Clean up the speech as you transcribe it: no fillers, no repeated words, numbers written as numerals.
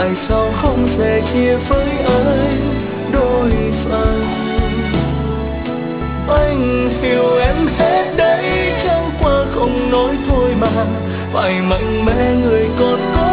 tại sao không sẻ chia với anh đôi phần. Anh hiểu em hết đấy, chẳng qua không nói thôi mà, phải mạnh mẽ người còn có